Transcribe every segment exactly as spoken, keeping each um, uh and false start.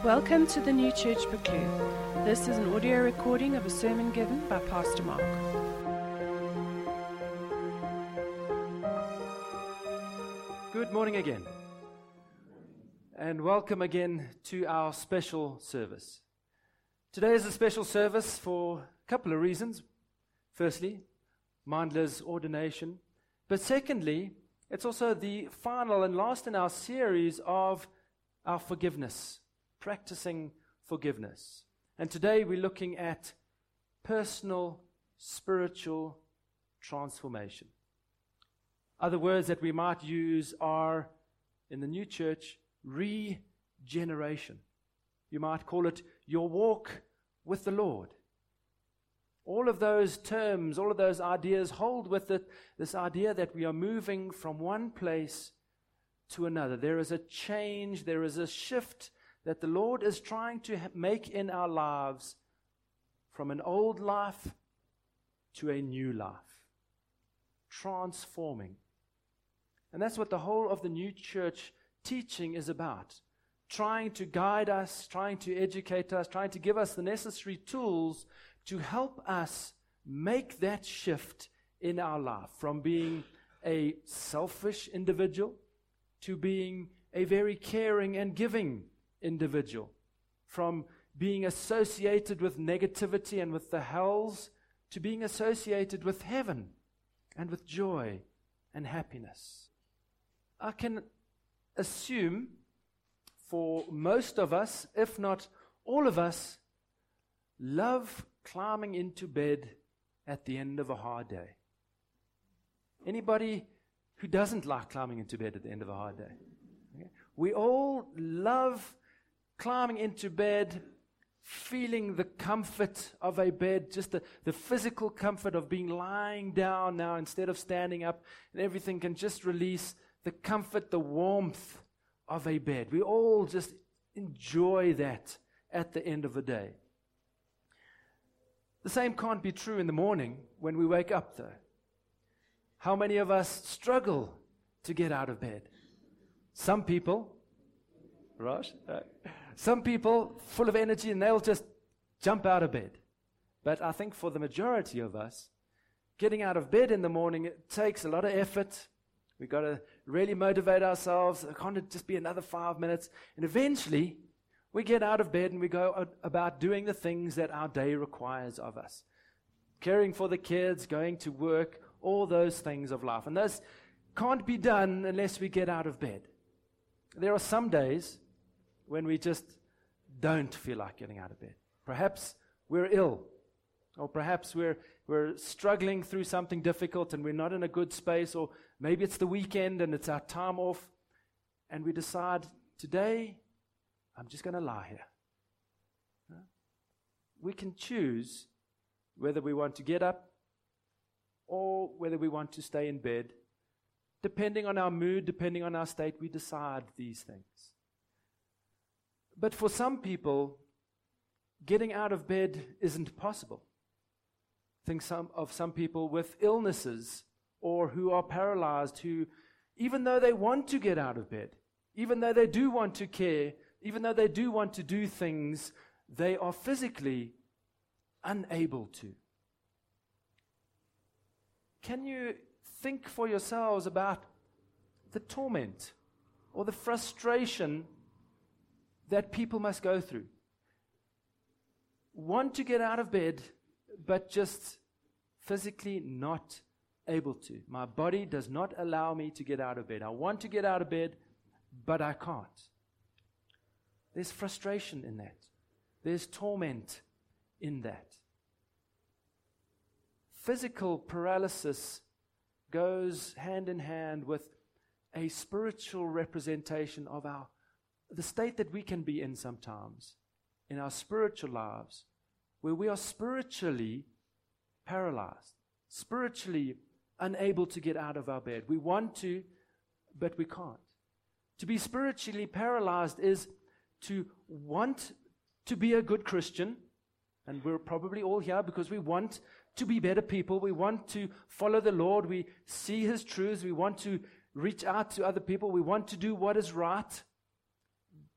Welcome to the New Church Buccleuch. This is an audio recording of a sermon given by Pastor Mark. Good morning again, and welcome again to our special service. Today is a special service for a couple of reasons. Firstly, Mindler's ordination, but secondly, it's also the final and last in our series of our forgiveness. Practicing forgiveness. And today we're looking at personal spiritual transformation. Other words that we might use are, in the new church, regeneration. You might call it your walk with the Lord. All of those terms, all of those ideas hold with it this idea that we are moving from one place to another. There is a change, there is a shift that the Lord is trying to make in our lives from an old life to a new life. Transforming. And that's what the whole of the new church teaching is about. Trying to guide us, trying to educate us, trying to give us the necessary tools to help us make that shift in our life from being a selfish individual to being a very caring and giving individual, from being associated with negativity and with the hells to being associated with heaven and with joy and happiness. I can assume for most of us, if not all of us, love climbing into bed at the end of a hard day. Anybody who doesn't like climbing into bed at the end of a hard day? Okay. We all love climbing into bed, feeling the comfort of a bed, just the, the physical comfort of being lying down now instead of standing up, and everything can just release the comfort, the warmth of a bed. We all just enjoy that at the end of the day. The same can't be true in the morning when we wake up, though. How many of us struggle to get out of bed? Some people, right? Uh, Some people full of energy and they'll just jump out of bed. But I think for the majority of us, getting out of bed in the morning, it takes a lot of effort. We've got to really motivate ourselves. It can't just be another five minutes. And eventually, we get out of bed and we go about doing the things that our day requires of us. Caring for the kids, going to work, all those things of life. And those can't be done unless we get out of bed. There are some days when we just don't feel like getting out of bed. Perhaps we're ill, or perhaps we're we're struggling through something difficult and we're not in a good space, or maybe it's the weekend and it's our time off, and we decide, today, I'm just going to lie here. We can choose whether we want to get up or whether we want to stay in bed. Depending on our mood, depending on our state, we decide these things. But for some people, getting out of bed isn't possible. Think some of some people with illnesses or who are paralyzed, who, even though they want to get out of bed, even though they do want to care, even though they do want to do things, they are physically unable to. Can you think for yourselves about the torment or the frustration that people must go through? Want to get out of bed, but just physically not able to. My body does not allow me to get out of bed. I want to get out of bed, but I can't. There's frustration in that. There's torment in that. Physical paralysis goes hand in hand with a spiritual representation of our the state that we can be in sometimes, in our spiritual lives, where we are spiritually paralyzed, spiritually unable to get out of our bed. We want to, but we can't. To be spiritually paralyzed is to want to be a good Christian, and we're probably all here because we want to be better people. We want to follow the Lord. We see His truths. We want to reach out to other people. We want to do what is right.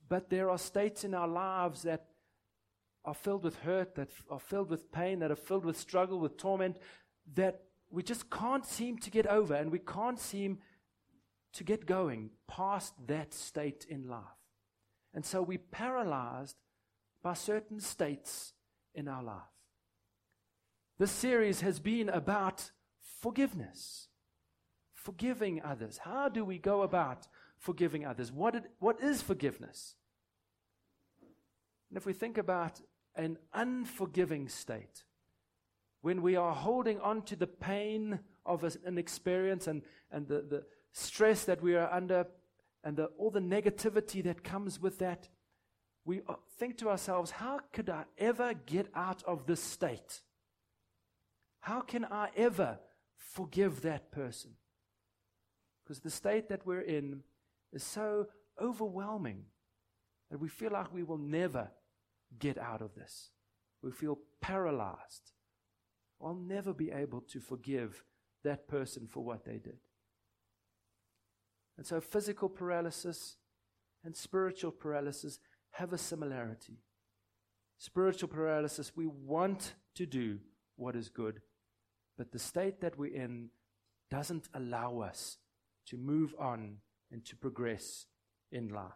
but there are states in our lives that are filled with hurt, that are filled with pain, that are filled with struggle, with torment, that we just can't seem to get over, and we can't seem to get going past that state in life. And so we're paralyzed by certain states in our life. This series has been about forgiveness, forgiving others. How do we go about forgiving others? What, it, what is forgiveness? And if we think about an unforgiving state, when we are holding on to the pain of a, an experience and, and the, the stress that we are under and the, all the negativity that comes with that, we think to ourselves, how could I ever get out of this state? How can I ever forgive that person? Because the state that we're in is so overwhelming that we feel like we will never get out of this. We feel paralyzed. I'll never be able to forgive that person for what they did. And so physical paralysis and spiritual paralysis have a similarity. Spiritual paralysis, we want to do what is good, but the state that we're in doesn't allow us to move on and to progress in life.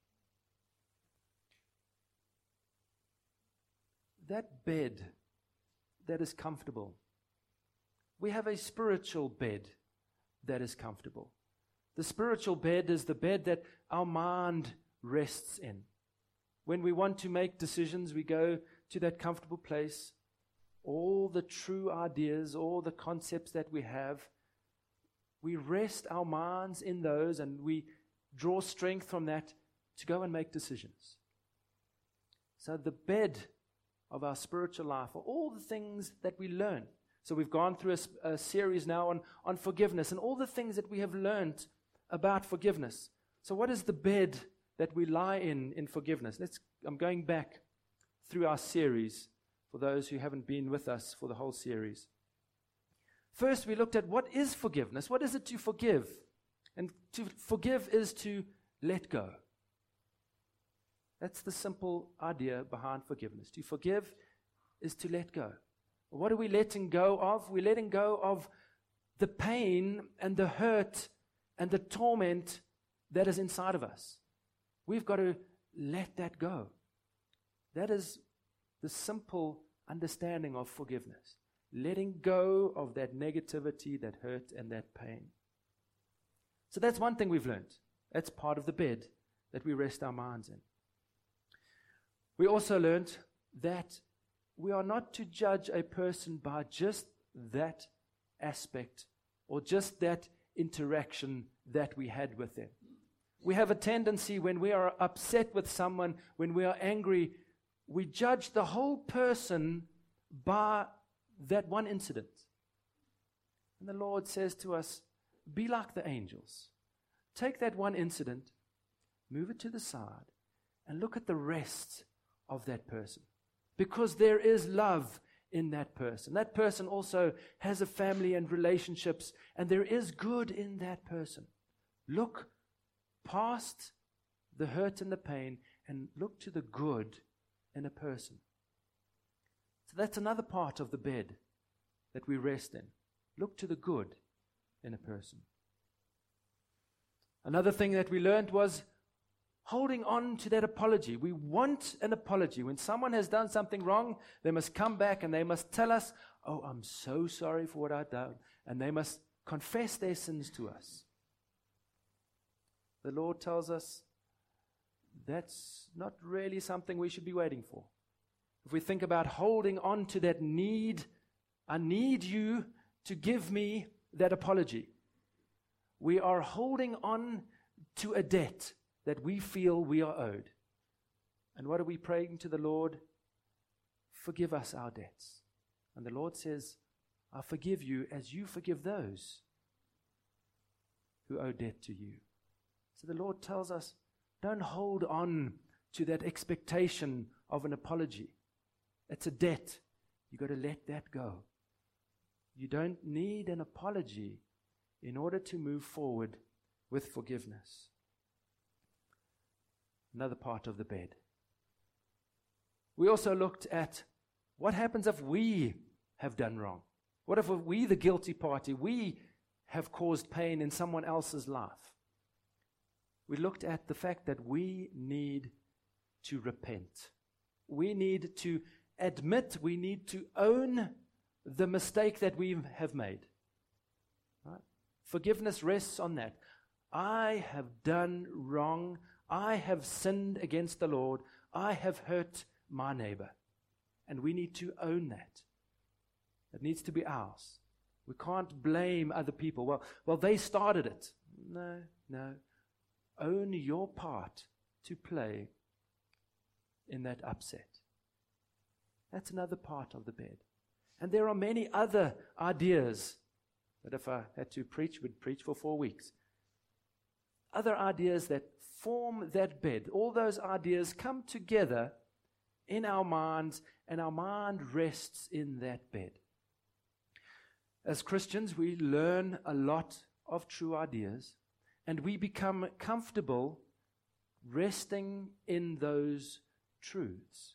That bed that is comfortable, we have a spiritual bed that is comfortable. The spiritual bed is the bed that our mind rests in. When we want to make decisions, we go to that comfortable place. All the true ideas, all the concepts that we have, we rest our minds in those, and we draw strength from that to go and make decisions. So the bed of our spiritual life are all the things that we learn. So we've gone through a, a series now on, on forgiveness and all the things that we have learned about forgiveness. So what is the bed that we lie in in forgiveness? Let's. I'm going back through our series for those who haven't been with us for the whole series. First, we looked at what is forgiveness. What is it to forgive? And to forgive is to let go. That's the simple idea behind forgiveness. To forgive is to let go. What are we letting go of? We're letting go of the pain and the hurt and the torment that is inside of us. We've got to let that go. That is the simple understanding of forgiveness. Letting go of that negativity, that hurt, and that pain. So that's one thing we've learned. That's part of the bed that we rest our minds in. We also learned that we are not to judge a person by just that aspect or just that interaction that we had with them. We have a tendency when we are upset with someone, when we are angry, we judge the whole person by that one incident. And the Lord says to us, be like the angels. Take that one incident, move it to the side, and look at the rest of that person. Because there is love in that person. That person also has a family and relationships, and there is good in that person. Look past the hurt and the pain and look to the good in a person. So that's another part of the bed that we rest in. Look to the good in a person. Another thing that we learned was holding on to that apology. We want an apology. When someone has done something wrong, they must come back and they must tell us, oh, I'm so sorry for what I've done. And they must confess their sins to us. The Lord tells us that's not really something we should be waiting for. If we think about holding on to that need, I need you to give me that apology. We are holding on to a debt that we feel we are owed. And what are we praying to the Lord? Forgive us our debts. And the Lord says, I forgive you as you forgive those who owe debt to you. So the Lord tells us, don't hold on to that expectation of an apology. It's a debt. You've got to let that go. You don't need an apology in order to move forward with forgiveness. another part of the bed. We also looked at what happens if we have done wrong. What if we, the guilty party, we have caused pain in someone else's life? We looked at the fact that we need to repent. We need to admit, we need to own the mistake that we have made. Right? Forgiveness rests on that. I have done wrong. I have sinned against the Lord. I have hurt my neighbor. And we need to own that. It needs to be ours. We can't blame other people. Well, well, they started it. No, no. Own your part to play in that upset. That's another part of the bed. And there are many other ideas that if I had to preach, would preach for four weeks. Other ideas that form that bed. All those ideas come together in our minds, and our mind rests in that bed. As Christians, we learn a lot of true ideas, and we become comfortable resting in those truths.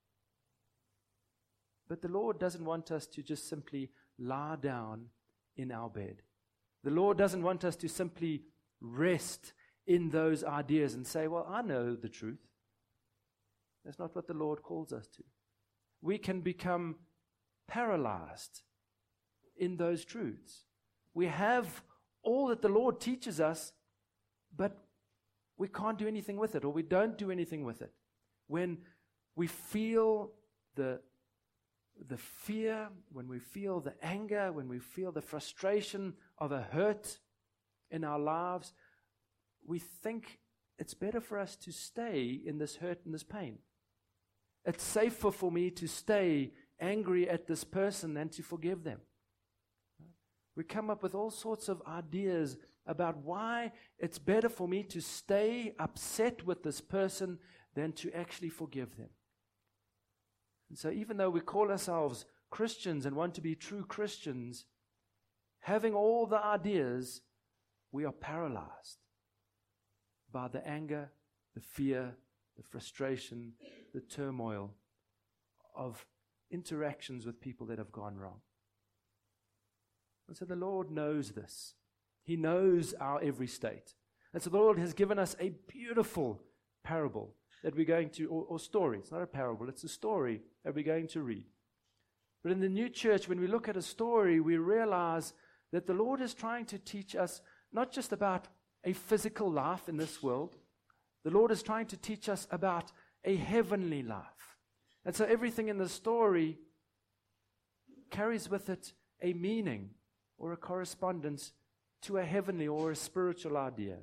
But the Lord doesn't want us to just simply lie down in our bed. The Lord doesn't want us to simply rest in those ideas and say, well, I know the truth. That's not what the Lord calls us to. We can become paralyzed in those truths. We have all that the Lord teaches us, but we can't do anything with it, or we don't do anything with it. When we feel the the fear, when we feel the anger, when we feel the frustration of a hurt in our lives, we think it's better for us to stay in this hurt and this pain. It's safer for me to stay angry at this person than to forgive them. We come up with all sorts of ideas about why it's better for me to stay upset with this person than to actually forgive them. And so even though we call ourselves Christians and want to be true Christians, having all the ideas, we are paralyzed by the anger, the fear, the frustration, the turmoil of interactions with people that have gone wrong. And so the Lord knows this. He knows our every state. And so the Lord has given us a beautiful parable that we're going to, or, or story. It's not a parable, it's a story that we're going to read. But in the new church, when we look at a story, we realize that the Lord is trying to teach us not just about a physical life in this world. The Lord is trying to teach us about a heavenly life. And so everything in the story carries with it a meaning or a correspondence to a heavenly or a spiritual idea.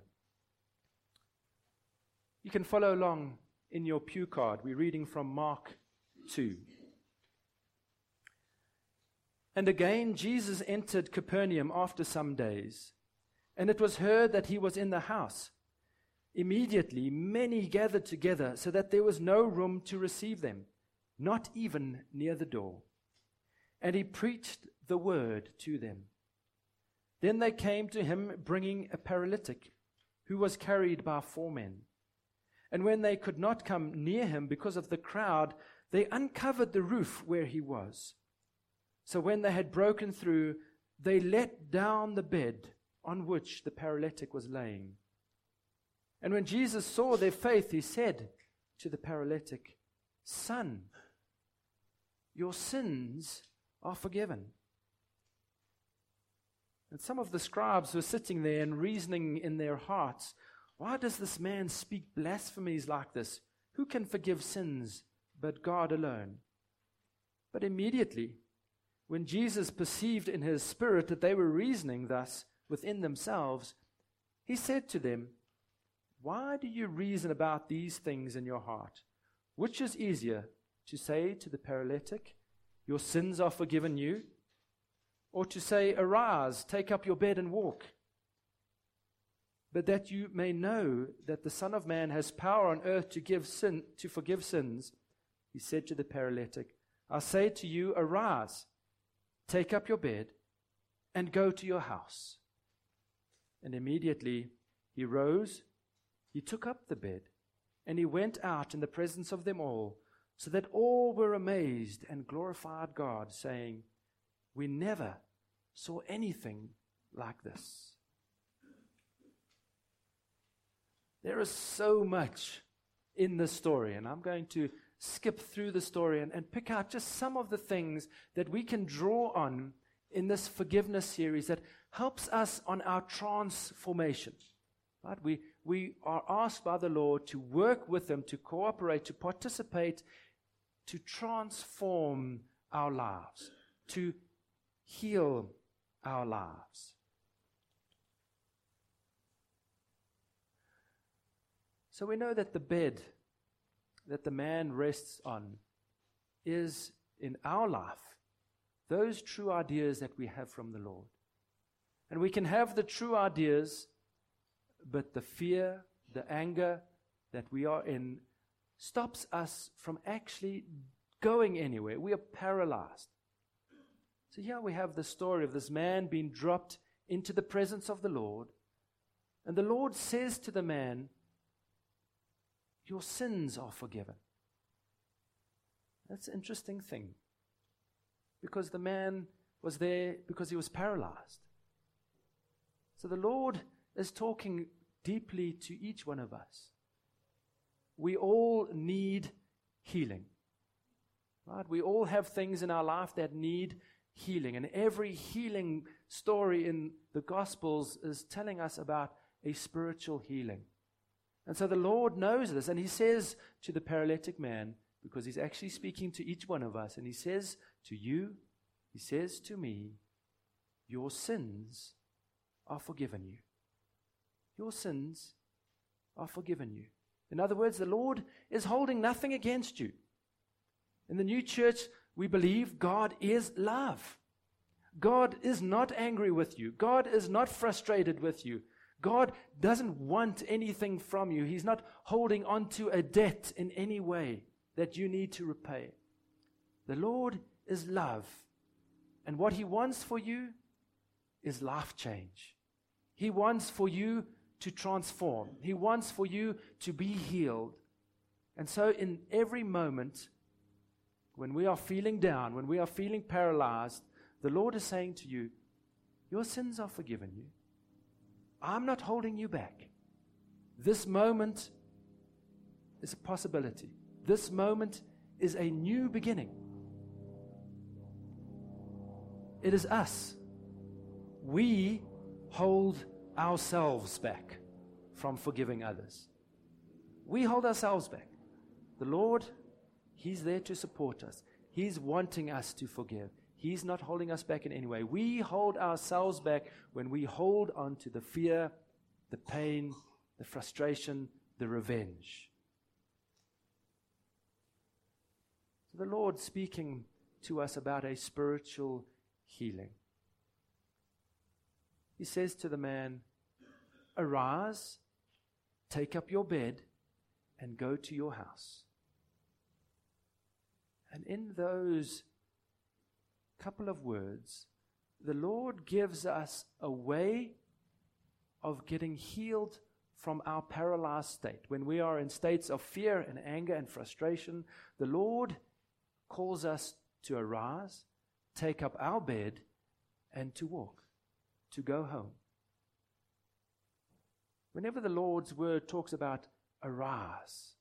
You can follow along in your pew card. We're reading from Mark two. And again, Jesus entered Capernaum after some days, and it was heard that he was in the house. Immediately, many gathered together so that there was no room to receive them, not even near the door. And he preached the word to them. Then they came to him, bringing a paralytic who was carried by four men. And when they could not come near him because of the crowd, they uncovered the roof where he was. So when they had broken through, they let down the bed on which the paralytic was laying. And when Jesus saw their faith, he said to the paralytic, "Son, your sins are forgiven." And some of the scribes were sitting there and reasoning in their hearts, "Why does this man speak blasphemies like this? Who can forgive sins but God alone?" But immediately, when Jesus perceived in his spirit that they were reasoning thus within themselves, he said to them, "Why do you reason about these things in your heart? Which is easier, to say to the paralytic, 'Your sins are forgiven you,' or to say, 'Arise, take up your bed and walk'? But that you may know that the Son of Man has power on earth to give sin, to forgive sins," he said to the paralytic, "I say to you, arise, take up your bed, and go to your house." And immediately he rose, he took up the bed, And he went out in the presence of them all, so that all were amazed and glorified God, saying, "We never saw anything like this." There is so much in this story, and I'm going to skip through the story and, and pick out just some of the things that we can draw on in this forgiveness series that helps us on our transformation. Right? We, we are asked by the Lord to work with Him, to cooperate, to participate, to transform our lives, to heal our lives. So we know that the bed that the man rests on is, in our life, those true ideas that we have from the Lord. And we can have the true ideas, but the fear, the anger that we are in stops us from actually going anywhere. We are paralyzed. So here we have the story of this man being dropped into the presence of the Lord. And the Lord says to the man, "Your sins are forgiven." That's an interesting thing. Because the man was there because he was paralyzed. So the Lord is talking deeply to each one of us. We all need healing. Right? We all have things in our life that need healing. And every healing story in the Gospels is telling us about a spiritual healing. And so the Lord knows this, and He says to the paralytic man, because He's actually speaking to each one of us, and He says to you, He says to me, "Your sins are forgiven you." Your sins are forgiven you. In other words, the Lord is holding nothing against you. In the new church, we believe God is love. God is not angry with you. God is not frustrated with you. God doesn't want anything from you. He's not holding on to a debt in any way that you need to repay. The Lord is love. And what He wants for you is life change. He wants for you to transform. He wants for you to be healed. And so in every moment, when we are feeling down, when we are feeling paralyzed, the Lord is saying to you, your sins are forgiven you. I'm not holding you back. This moment is a possibility. This moment is a new beginning. It is us. We hold ourselves back from forgiving others. We hold ourselves back. The Lord, He's there to support us. He's wanting us to forgive. He's not holding us back in any way. We hold ourselves back when we hold on to the fear, the pain, the frustration, the revenge. So the Lord speaking to us about a spiritual healing. He says to the man, "Arise, take up your bed, and go to your house." And in those couple of words, the Lord gives us a way of getting healed from our paralyzed state. When we are in states of fear and anger and frustration, the Lord calls us to arise, take up our bed, and to walk, to go home. Whenever the Lord's word talks about arise,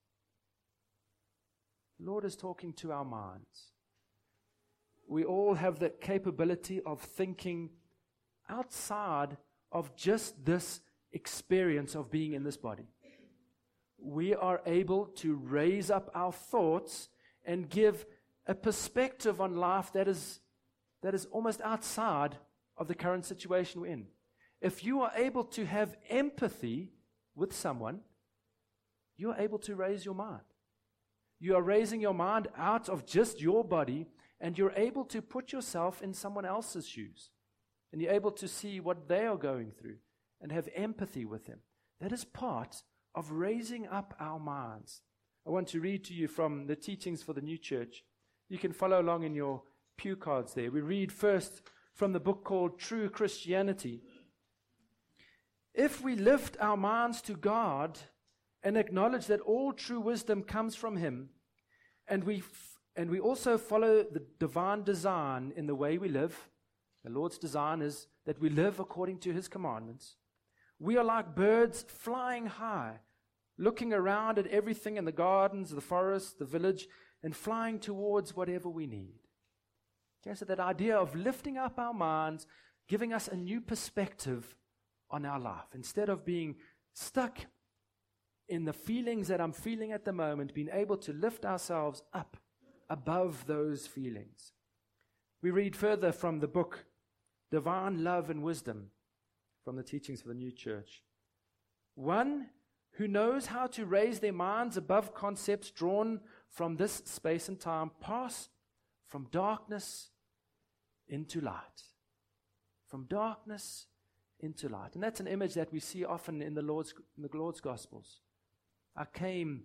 the Lord is talking to our minds. We all have the capability of thinking outside of just this experience of being in this body. We are able to raise up our thoughts and give a perspective on life that is, that is almost outside of the current situation we're in. If you are able to have empathy with someone, you are able to raise your mind. You are raising your mind out of just your body, and you're able to put yourself in someone else's shoes. And you're able to see what they are going through and have empathy with them. That is part of raising up our minds. I want to read to you from the teachings for the new church. You can follow along in your pew cards there. We read first from the book called True Christianity. If we lift our minds to God, and acknowledge that all true wisdom comes from Him, and we f- and we also follow the divine design in the way we live, the Lord's design is that we live according to His commandments, we are like birds flying high, looking around at everything in the gardens, the forest, the village, and flying towards whatever we need. Okay, so that idea of lifting up our minds, giving us a new perspective on our life. Instead of being stuck in the feelings that I'm feeling at the moment, being able to lift ourselves up above those feelings. We read further from the book, Divine Love and Wisdom, from the teachings of the New Church. One who knows how to raise their minds above concepts drawn from this space and time, pass from darkness into light. From darkness into light. And that's an image that we see often in the Lord's, in the Lord's Gospels. I came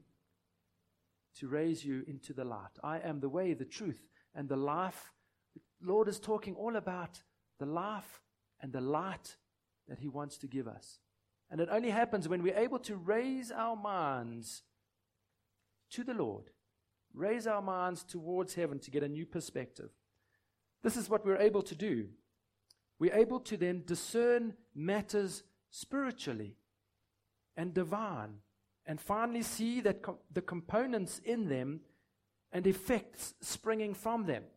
to raise you into the light. I am the way, the truth, and the life. The Lord is talking all about the life and the light that He wants to give us. And it only happens when we're able to raise our minds to the Lord, raise our minds towards heaven to get a new perspective. This is what we're able to do. We're able to then discern matters spiritually and divine, and finally see that com- the components in them and effects springing from them.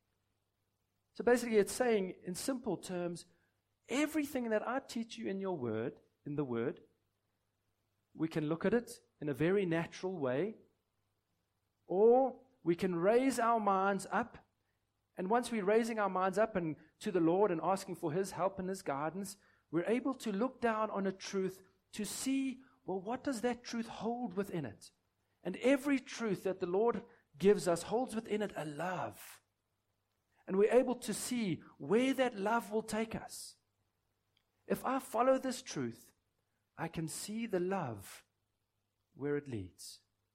So basically it's saying, in simple terms, everything that I teach you in your word, in the word, we can look at it in a very natural way, or we can raise our minds up. And once we're raising our minds up and to the Lord and asking for His help and His guidance, we're able to look down on a truth to see, well, what does that truth hold within it? And every truth that the Lord gives us holds within it a love. And we're able to see where that love will take us. If I follow this truth, I can see the love where it leads.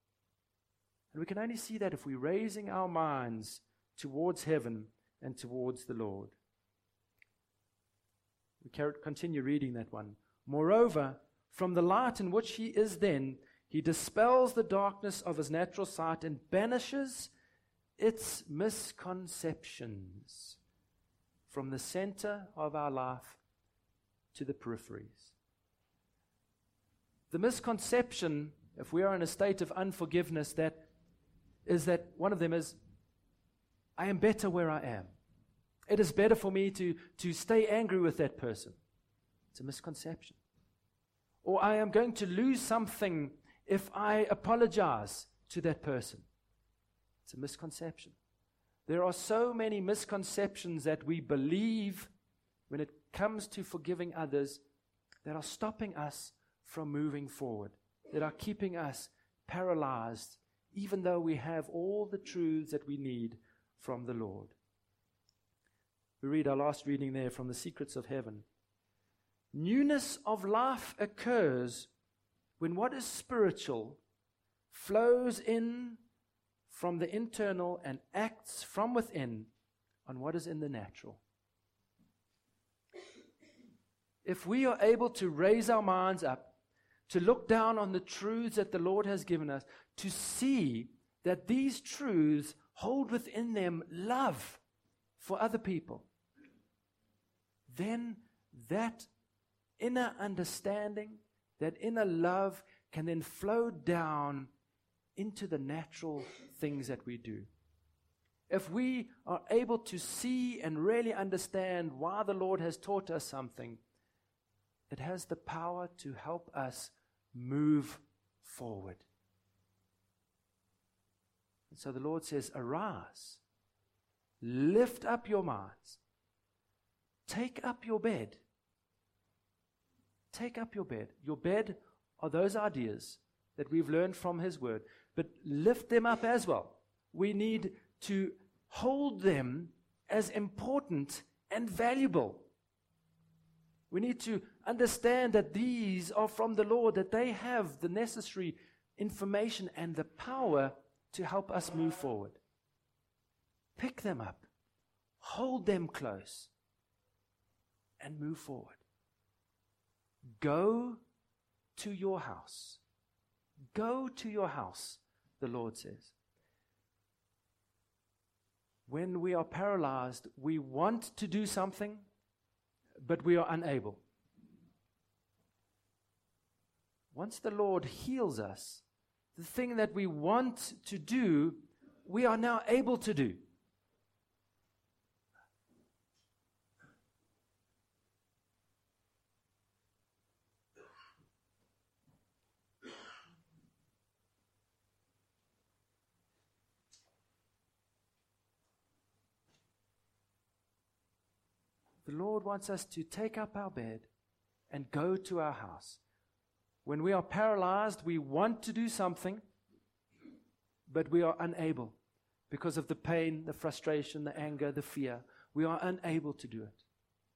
And we can only see that if we're raising our minds towards heaven and towards the Lord. We continue reading that one. Moreover, from the light in which He is then, He dispels the darkness of His natural sight and banishes its misconceptions from the center of our life to the peripheries. The misconception, if we are in a state of unforgiveness, that is that one of them is, I am better where I am. It is better for me to, to stay angry with that person. It's a misconception. Or I am going to lose something if I apologize to that person. It's a misconception. There are so many misconceptions that we believe when it comes to forgiving others that are stopping us from moving forward, that are keeping us paralyzed, even though we have all the truths that we need from the Lord. We read our last reading there from the Secrets of Heaven. Newness of life occurs when what is spiritual flows in from the internal and acts from within on what is in the natural. If we are able to raise our minds up, to look down on the truths that the Lord has given us, to see that these truths hold within them love for other people, then that inner understanding, that inner love can then flow down into the natural things that we do. If we are able to see and really understand why the Lord has taught us something, it has the power to help us move forward. And so the Lord says, arise, lift up your minds, take up your bed. Take up your bed. Your bed are those ideas that we've learned from His Word, but lift them up as well. We need to hold them as important and valuable. We need to understand that these are from the Lord, that they have the necessary information and the power to help us move forward. Pick them up, hold them close, and move forward. Go to your house. Go to your house, the Lord says. When we are paralyzed, we want to do something, but we are unable. Once the Lord heals us, the thing that we want to do, we are now able to do. The Lord wants us to take up our bed and go to our house. When we are paralyzed, we want to do something, but we are unable because of the pain, the frustration, the anger, the fear. We are unable to do it.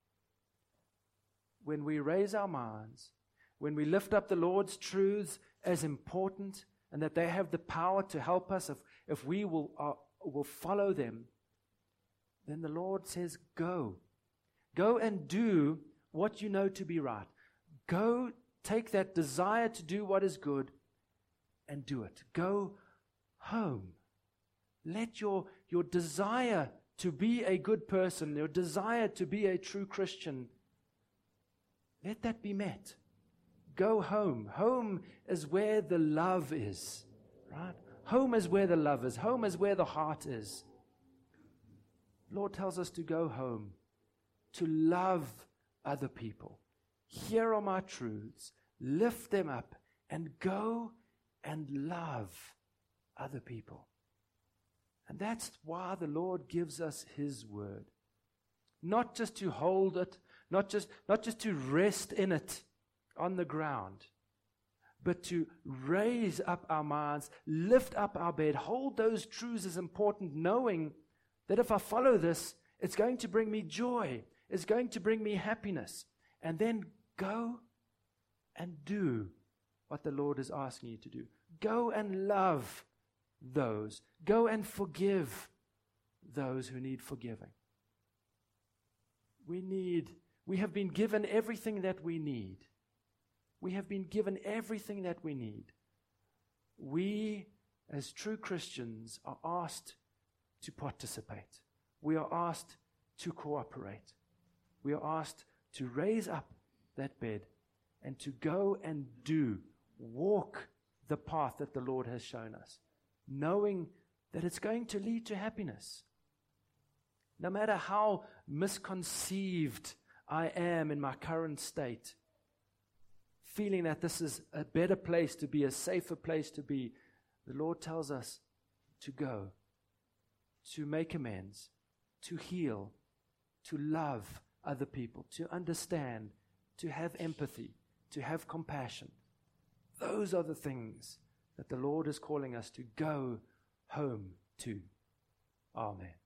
When we raise our minds, when we lift up the Lord's truths as important and that they have the power to help us if, if we will, uh, will follow them, then the Lord says, go. Go and do what you know to be right. Go take that desire to do what is good and do it. Go home. Let your, your desire to be a good person, your desire to be a true Christian, let that be met. Go home. Home is where the love is, right? Home is where the love is. Home is where the heart is. Lord tells us to go home, to love other people. Here are my truths. Lift them up and go and love other people. And that's why the Lord gives us His word. Not just to hold it, not just, not just to rest in it on the ground, but to raise up our minds, lift up our bed, hold those truths as important, knowing that if I follow this, it's going to bring me joy. It's going to bring me happiness. And then go and do what the Lord is asking you to do. Go and love those. Go and forgive those who need forgiving. We need, we have been given everything that we need. We have been given everything that we need. We, as true Christians, are asked to participate. We are asked to cooperate. We are asked to raise up that bed and to go and do, walk the path that the Lord has shown us, knowing that it's going to lead to happiness. No matter how misconceived I am in my current state, feeling that this is a better place to be, a safer place to be, the Lord tells us to go, to make amends, to heal, to love other people, to understand, to have empathy, to have compassion. Those are the things that the Lord is calling us to go home to. Amen.